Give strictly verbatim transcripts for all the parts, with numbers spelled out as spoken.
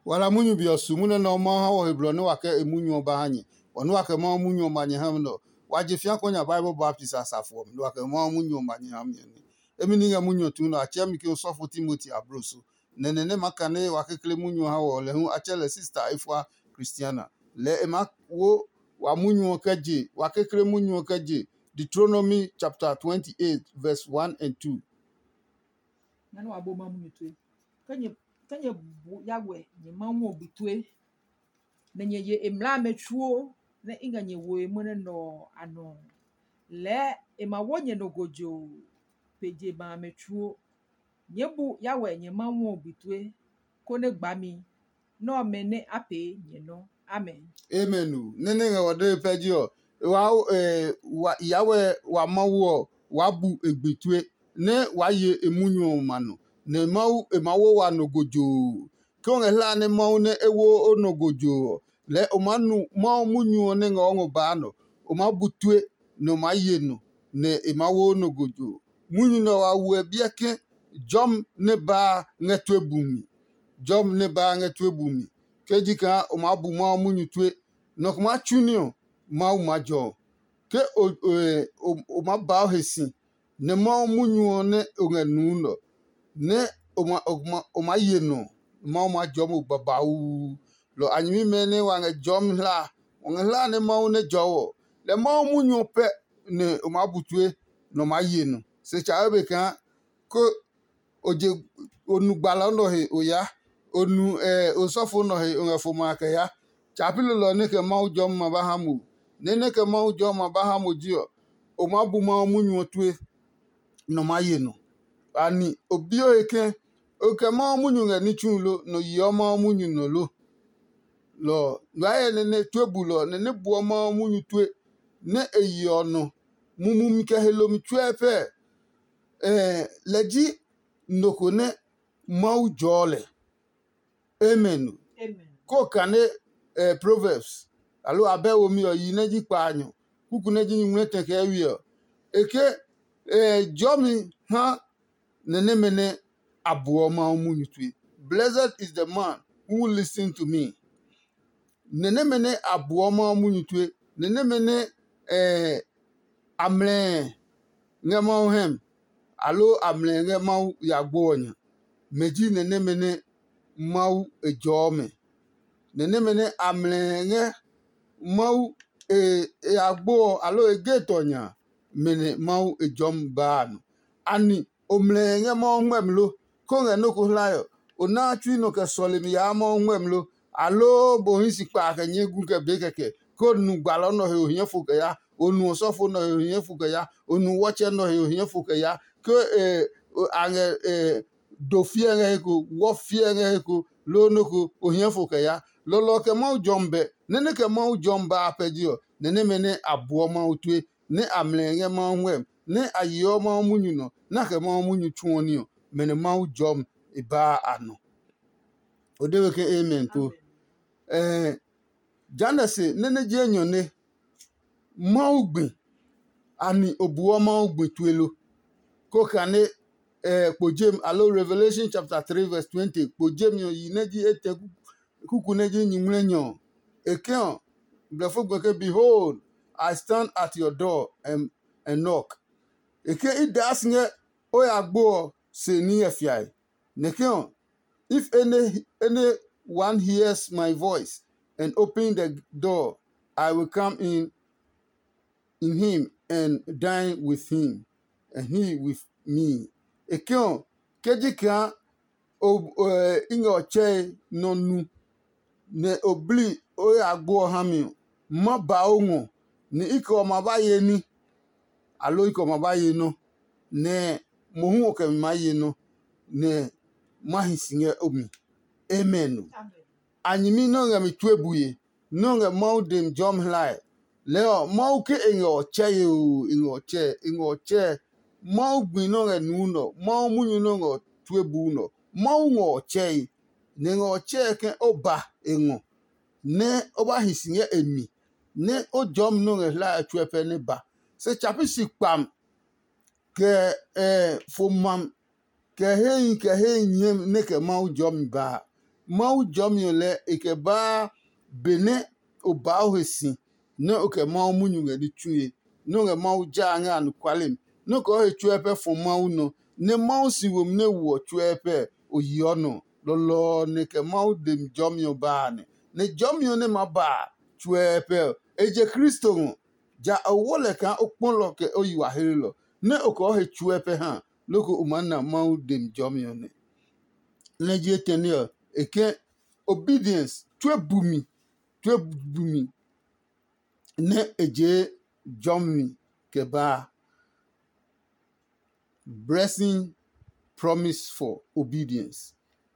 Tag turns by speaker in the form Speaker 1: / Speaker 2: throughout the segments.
Speaker 1: wala munyu bi osumune no ma ha wo hebro no wake emunyu ba hanyi ono wake ma munyu manye ham no waje fia konya Bible Baptist asafo no wake ma munyu manye ham ni emi ni ga munyu tu no ache mi ki osofo Timothy abroso nenene makane wake kle munyu ha wo le hu achele sister ifwa Christiana le ema wo wa munyu kaje wake kle munyu kaje Deuteronomy chapter twenty-eight verse one and two
Speaker 2: nanu abo ma munyu tu kanye kanye yawe nye manwo bitwe na nye ye emla mechuo na inga nye wo emune no ano le ema wonye no gojo peje ba mechuo nyebu yawe nye manwo bitwe kone gbami no mene ape nye no amen
Speaker 1: amen nene ga wode pejo wa eh wa yawe wa mawo wa bu egbetwe ne wa ye emunyu manu ne mau emawo wa nogojo konge la ne mau ne ewo onogojo le omanu mau munyu ne ngo ba no o ma butwe no ma ye no ne emawo onogojo munyu no wa wu ebieke jom ne ba ngetwe bumi jom ne ba ngetwe bumi kejika o ma bu mau munyu twe no kuma chunio mau majo ke o o, o ma ba hesi ne mau munyu ne ongenu no ne oma oma oma yeno ma ma jomo babau lo anyimi mene wange jom la wange la ne ma ne jowo le ma munyu pe ne oma butwe no ma yeno se cha be kan ko oje onu gbala no he oya onu eh osofo no he onfo ma ka ya chapilo lo ne ke ma jom ma ba hamu ne ne ke ma jom ma ba hamu jio o ma bu ma munyu twe no ma yeno ani obio eke oke ma munyu nga ni chulo no yo ma munyu no lo lo ngaye ne ne twebulo ne ne buo ma munyu twe ne eyi ono mumu mi ke helo mi twe pe eh leji noko ne mau jole amen
Speaker 2: amen
Speaker 1: ko kane eh proverbs alo abewo mi oyi ne ji pa anyo kuku ne ji nwete ke wi o eke eh jomi ha nene mene abuo ma munyu twe blessed is the man who listen to me nene mene abuo ma munyu twe nene mene eh amle ngema hem alo amle ngema yagbo onya meji nene mene mau ejome nene mene amle nge mau e yagbo alo egetonya mene mau ejom ban ani omlenge mo ngwemlo ko nge no ko layo ona twi no ke solimi ya mo ngwemlo alo bo hisi pa ka nyegu ke bekeke ko nu gbalo no he ohien fu ke ya onu osofo no he ohien fu ke ya onu woche no he ohien fu ke ya ko eh ange eh do fie nge ko wo fie nge ko lo no ko ohien fu ke ya lo lo ke mo jombe nene ke mo jomba apejio nene mene abo mo twe ne amlenge mo ngwem ne ayo ma munyu no na ke ma munyu chuoni o mene ma jom iba ano odewe ke amen to eh janase nene jenyo ne ma ugbe ani obuo ma ugbe tuelo ko kane eh pojem alo Revelation chapter three verse twenty pojem yo yineji ete kuku neji nyimrenyo ekeo blefo gbe behold I stand at your door and and knock eke idas nge oyagbo se ni efiai nekeo if any anyone hears my voice and open the door I will come in in him and dine with him and he with me ekeo kejika o ingo che nonu ne obli oyagbo hami ma ba onwo ni iko ma ba ye ni alo iko ma ba ye no ne mohu oke ma ye no ne mahisinge omi amen anyimi no nga mi twebuye no nga mountain jom hlai leo mau ke engo che yo engo che engo che mau gbi no nga nuno mau munyu no nga twebu no mau ngo che ne ngo che ke oba engo ne oba hisinge emi ne o jom no nga hlai twepe ne ba se chapisi pam ke eh fomam ke hein ke hein ne ke mau jom ba mau jomio le ike ba bene oba ohesi ne oke mau munyunga di tuye no nge mau ja nga anu kwalim no ko he chuepe fo mau no ne mau si wom ne wo chuepe oyi ono lolo ne ke mau dem jomio ba ne ne jomio ne ma ba chuepe eje Kristo ngo ja awole ka okpolo ke oyi wa herilo ne oko he chuepe ha loko umana mau dem jomio ne ne je tenio eke obedience tue bumi tue bumi ne eje jomi ke ba blessing promise for obedience.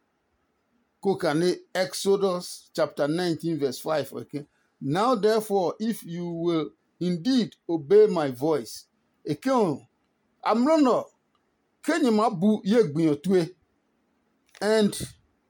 Speaker 1: Kokane Exodus chapter nineteen verse five. Okay. Now therefore, if you will indeed obey my voice, ekon amrono kenye mabu yegbiyotwe and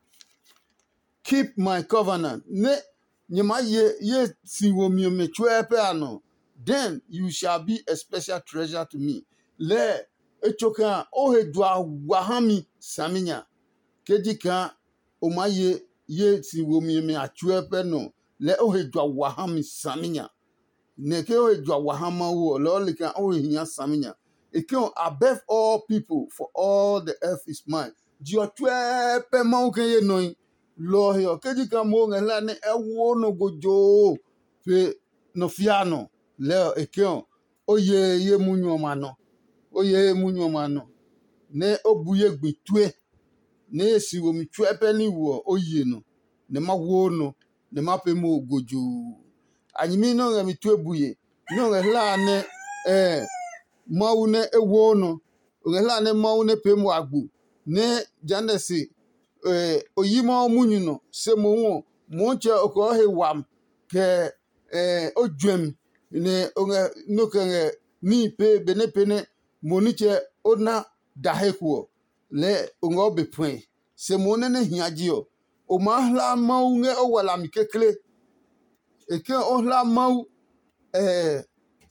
Speaker 1: keep my covenant. Ne nyema ye ye siwomio mechwepe ano. Then you shall be a special treasure to me. Le echoka ohe dwa wahami saminya. Kejika omaye ye siwomio me achwepe no. Le ohe dwa wahami saminya. Neke ohe dwa wahama wo. Le olika ohe hinya saminya. Ekyo above all people, for all the earth is mine. Dio twepe mauke ye noi. Lo yo kejika mo ngela ne ewo no gojo fe no fiano le ekyo oye ye munyo mano oye munyo mano ne obuye gbitue ne siwo mi twepe ni wo oye no ne ma wo no ne ma pe mo gojo anyimi no nga mi tue buye no ngela ne eh mau ne ewo no ngela ne mau ne pe mo agbu ne janesi eh oyima omunyu no se mo won mo che oko he wam ke eh odwem ne onge no ke ni pe bene pene mo ni che ona dahekuo le ongo be pwen se mo ne ne hiaji o o ma hla mau nge o wala mi kekle e ke o hla mau eh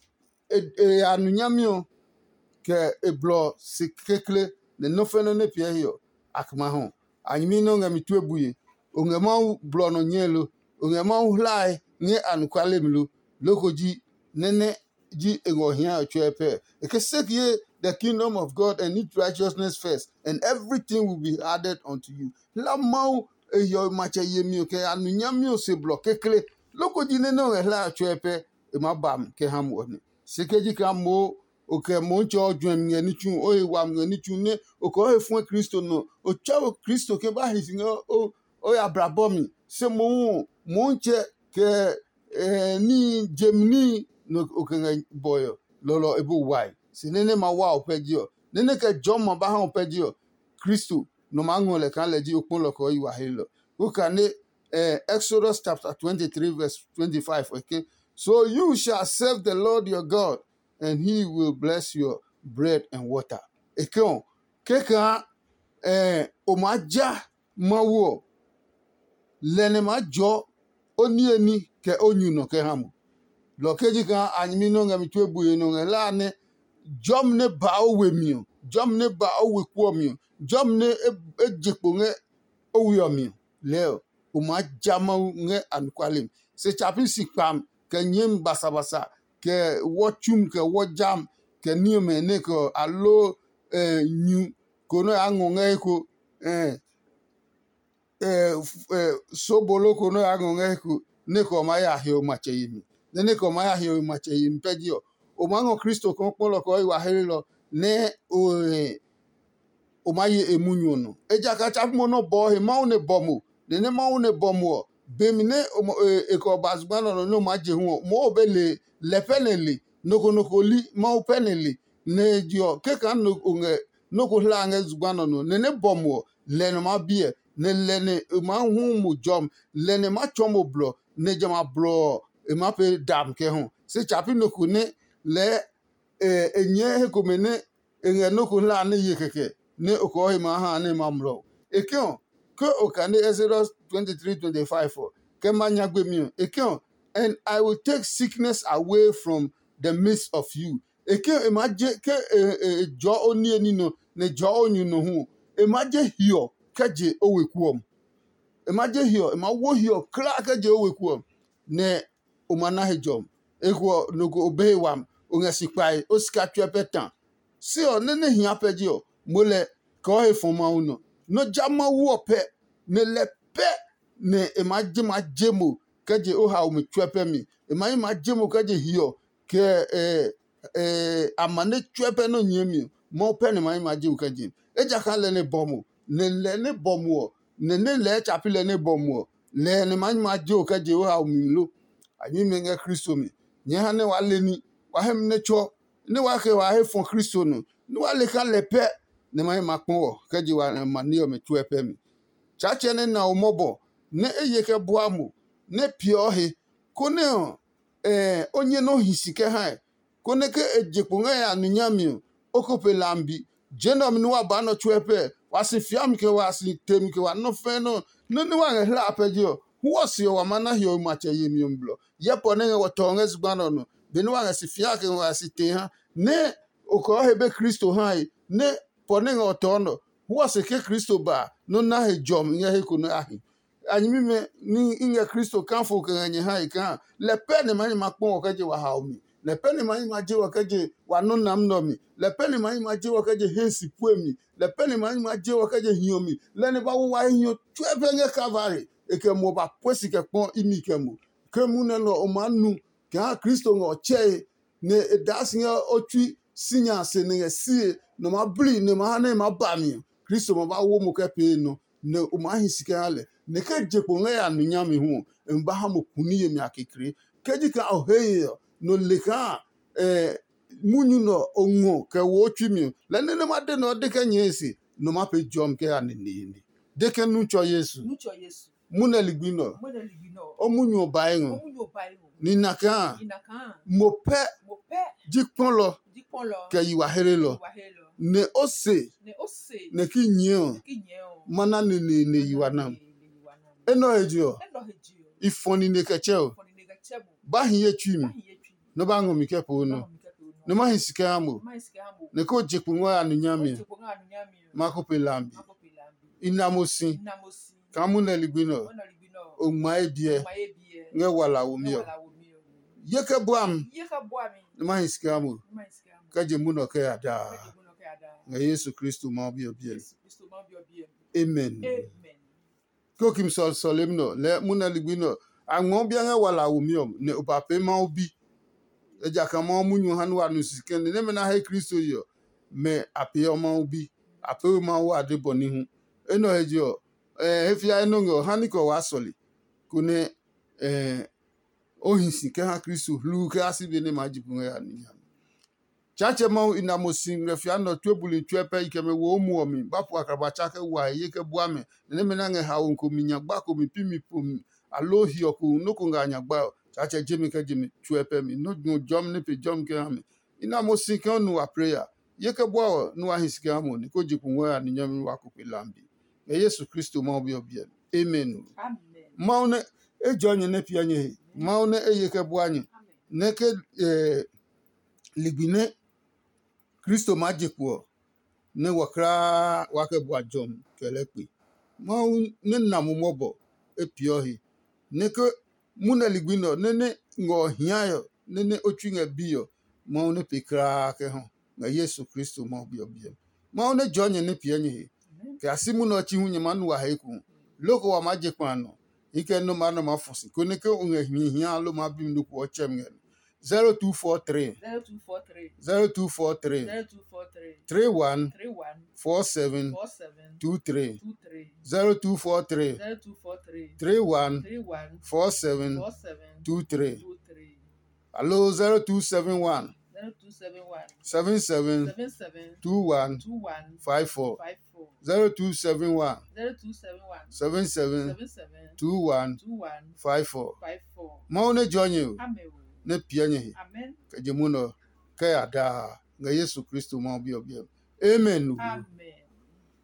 Speaker 1: e anunyamio ke e blo si kekle ne no fene ne pie yo akma ho anyimi no nga mitue buye onge ma blo no nyelo onge ma hlai ni anukwale mlu lokoji nene ji egohia chwepe ekesekie the kingdom of God and its righteousness first and everything will be added unto you la mau e yo mache yemi ke anunyami se blo kekle lokoji nene onge hla chwepe e mabam ke hamwoni sekeji ka mo oke moncho odwem ngani chu o ewa ngani chu ne oko e fun Kristo no o chawo Kristo ke ba hisinga o o abrabomi se mo monche ke eh, ni jemni no oke boyo lolo ebu wai se nene ma wa opejio nene ke jomo ba ha opejio Kristo no mango le kan leji opon loko iwa helo uka ne eh, Exodus chapter twenty-three verse twenty-five. Okay, so you shall serve the Lord your God and he will bless your bread and water. Ekon, keka eh omaja mawo lene majo oni eni ke onyu no ke hamu. Lo keji ka anyimi no nga mitwe buye no nga la ne jom ne ba owe mio, jom ne ba owe kuo mio, jom ne ejekpo nge owe mio. Leo omaja mawo nge anukwalim. Se chapi sikpam ke nyem basa basa ke wochum ke wojam ke niome ne ko alo eh, nyu kono angonga ko eh eh, eh sobolo kono angonga ko ne ko maya hio macheyimi ne ko maya hio macheyimi pedio o mango Kristo ko polo ko wa herilo ne o eh, o maye emunyo no eja ka chap mo no bo he ma one bomo ne ne ma one bomo bemine e ko basgbano no no maje hu mo obele lepenele noko noko li ma upenele ne dio keka no onge noko hla nge zgbano no ne ne bomo le no ma bie ne le ne ma hu mu jom le ne ma chomo blo ne jama blo e ma pe dam ke hu se chapi noko ne le e enye he ko mene enye noko hla ne ye keke ne oko he ma ha ne ma mlo ekon ke okane Exodus twenty-three twenty-five ke manya gbe mi ekon and I will take sickness away from the midst of you. Eke emaje ke jo oni eni no ne jo onyu no hu emaje hio keje owekuom emaje hio ema wo hio kra ka je owe ku ne umana hejom eko no go obey wam ongasi pai osika twepetan si o ne ne hia peje o mole ko he foma uno no jama wo pe ne le pe ne emaje ma jemo kaje o ha o me twepe mi emaje ma jemo kaje hio ke eh eh amane twepe no nyemi mo pe ne ma ma je kaje eja kan le ne bomo ne le ne bomo ne ne le chapi le ne bomo le ne ma ma je kaje o ha o mi lo anyi me nge Kristo mi nye ha ne wa le ni wa hem ne cho ne wa ke wa he fon Kristo no ne wa le kan le pe ne ma ma pon wo kaje wa ma ne o me twepe mi chache ne na o mobo ne eye ke boamu ne pio he ko ne eh onye no hisike ha ko ne ke ejepo nga ya nunyami okope lambi jenom no wa ba no twepe wasi fiam ke wasi tem ke wa no fe no no ne wa hla apeje o wasi o wa mana hi o ma che yemi mblo ye po ne wo tonga zgbano no be no wa si fia ke wasi te ha ne oko hebe Kristo ha ne po ne o tono wasi ke Kristo ba no na he jom nye he ko no ahi anyimi me ni inye Kristo kan fo kan nye ha kan le pe ne mani makpon o kaje wa ha o mi le pe ne mani ma je wa kaje wa no nam no mi le pe ne mani ma je wa kaje hensi pu mi le pe ne mani ma je wa kaje hio mi le ne ba wo wa hio tu e pe nge Calvary e ke mo ba posi ke pon imi ke mo ke mu ne no o manu ka Kristo ngo che ne das nge otwi sinya se ne sie no ma bli ne ma ne ma ba mi Kristo mo ba wo mo ke pe no ne o ma hin sike ale ne ke jepo nge ya nunya mi hu mba ha mo kuni ye mi akekere ke ji ka o he no le ka eh munyu no onwo ke wo twi mi le ne ma de no de ke nyesi no ma pe jom ke ya ne ni de ke nu cho Yesu
Speaker 2: nu cho Yesu
Speaker 1: muna ligbino
Speaker 2: mo de ligino
Speaker 1: o munyu obai ngo
Speaker 2: o mu yo bai mo
Speaker 1: ni naka
Speaker 2: ina kan
Speaker 1: mo pe
Speaker 2: mo pe
Speaker 1: jipon lo
Speaker 2: di pon lo
Speaker 1: ke yiwa here lo
Speaker 2: wa he lo
Speaker 1: ne ose
Speaker 2: ne o se
Speaker 1: ne ki nyen
Speaker 2: ki nye o
Speaker 1: mana ne ne ne yiwa nam eno ejo
Speaker 2: endo he ji o
Speaker 1: ifoni ne keche o
Speaker 2: fo ni ne ga chebo
Speaker 1: ba hin ye twi mi
Speaker 2: ba hi ye twi
Speaker 1: no ba ngo mi ke po no
Speaker 2: no mi ka pe o
Speaker 1: ne ma hin sika amo
Speaker 2: ma isi ka mo
Speaker 1: ne ko jipu ngo anu nyami
Speaker 2: o ko nga nu nya mi
Speaker 1: ma ko pe lambi
Speaker 2: ma ko pe lambi
Speaker 1: inamosin
Speaker 2: na mo si
Speaker 1: kamu ne ligbino
Speaker 2: o na ligino
Speaker 1: o ma ebie
Speaker 2: ma ye bi e
Speaker 1: nge wala wo mi o
Speaker 2: wala wo mi o
Speaker 1: ye ke boam
Speaker 2: ye ka bo ami
Speaker 1: ne ma hin sika amo
Speaker 2: ma isi ka mo
Speaker 1: ka je mu no ke ada
Speaker 2: ka je mo no ka ada
Speaker 1: nge Yesu Kristo ma bi obi
Speaker 2: Yesu Kristo ma bi obi e
Speaker 1: amen
Speaker 2: amen
Speaker 1: ko kim sol solim no le mu na ligbino anwo bia nge wala wo mi o ne o pape ma obi eja kan mo munyu hanu wa no sike ne me na he Kristo yo me ape o ma obi ape o ma wa de boni hu eno hejo eh efia eno ngo haniko wa soli kune eh ohinsi ke ha Kristo lu ke asibe ne majibu ya ni chache ma ina mosim refia no twebuli twepe ikeme wo mu omi bapu akraba chake wa yeke buame ne me na nge ha onko minya gba ko mi pimi pum alohi oku no ko nganya gba chache jimi ke jimi twepe mi no no jom ne pe jom ke ha mi ina mosim ke no wa prayer yeke bua no wa hisike amo ni ko jipu wo ya ni nyami wa ko pe lambi e Yesu Kristo ma obi obi amen
Speaker 2: amen
Speaker 1: maune e jonye ne pianye maune e yeke buanye ne ke eh ligbine Kristo majikwo ne wakra wake bua jom kelepi ma ne na mobo epiohi ne ke muna ligbino ne ne ngo hiayo ne ne otwi nga bio ma ne pikra ke ho nga Yesu Kristo ma obi obi ma ne jonye ne pianye ke asimu no chi hunye manu wa heku loko wa majikwa no ike no ma no mafusi ko ne ke unga hia lo ma bim no ko chem zero two four three
Speaker 2: zero two four three
Speaker 1: zero two four three
Speaker 2: zero two four three
Speaker 1: three one
Speaker 2: three one
Speaker 1: four seven
Speaker 2: four seven
Speaker 1: two three
Speaker 2: two three
Speaker 1: zero two four three
Speaker 2: zero two four three
Speaker 1: three one
Speaker 2: three one
Speaker 1: four seven
Speaker 2: four seven
Speaker 1: two three.
Speaker 2: two three
Speaker 1: Hello zero two seven one
Speaker 2: zero two seven one
Speaker 1: seven seven
Speaker 2: seven seven
Speaker 1: two one
Speaker 2: two one
Speaker 1: five four
Speaker 2: five four
Speaker 1: zero two seven one
Speaker 2: zero two seven one
Speaker 1: seven seven
Speaker 2: seven seven
Speaker 1: two one
Speaker 2: two one
Speaker 1: five four.
Speaker 2: five four
Speaker 1: Maune jonyo
Speaker 2: amen
Speaker 1: ne pianye
Speaker 2: amen
Speaker 1: kajemuno kaya da nga Yesu Kristo ma obi obi. Amen.
Speaker 2: amen